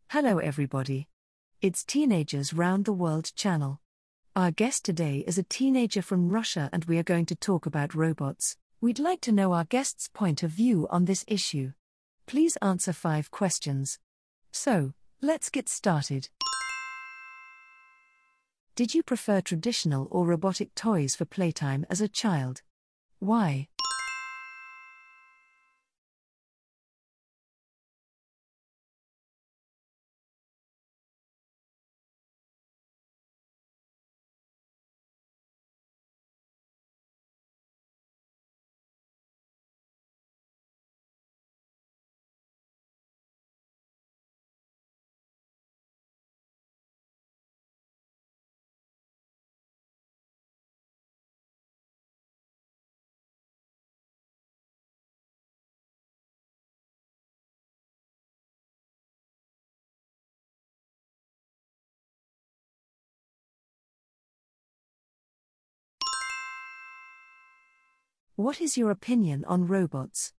Hello everybody. It's Teenagers Round the World channel. Our guest today is a teenager from Russia and we are going to talk about robots. We'd like to know our guest's point of view on this issue. Please answer 5 questions. So, let's get started. Did you prefer traditional or robotic toys for playtime as a child? Why? What is your opinion on robots?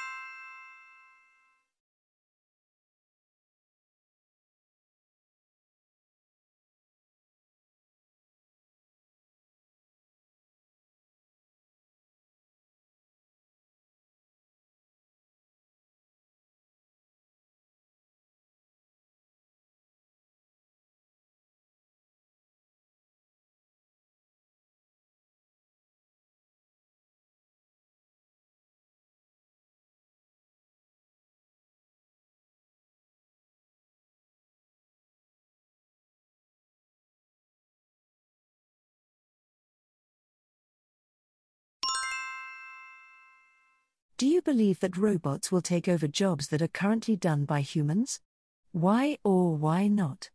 Do you believe that robots will take over jobs that are currently done by humans? Why or why not?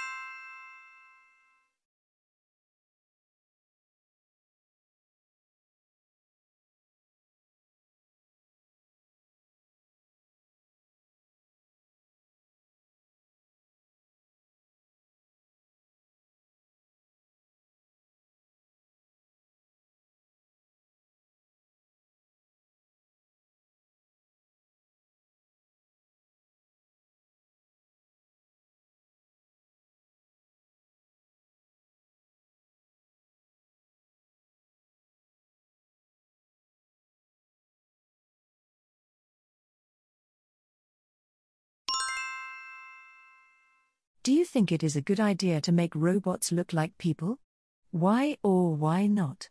Do you think it is a good idea to make robots look like people? Why or why not?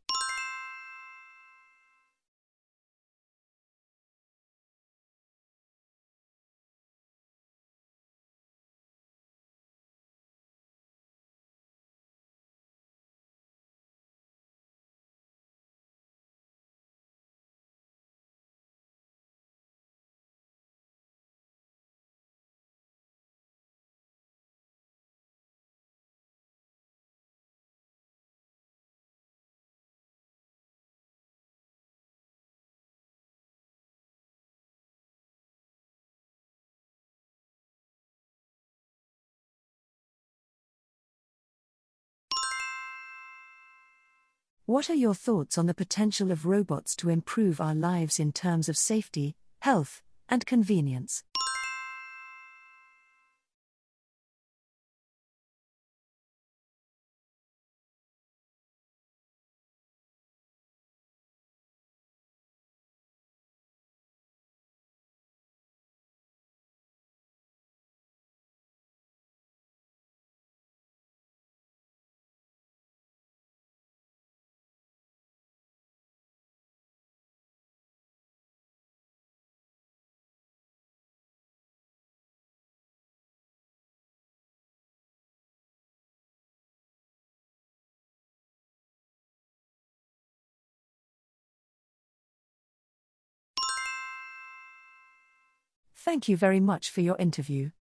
What are your thoughts on the potential of robots to improve our lives in terms of safety, health, and convenience? Thank you very much for your interview.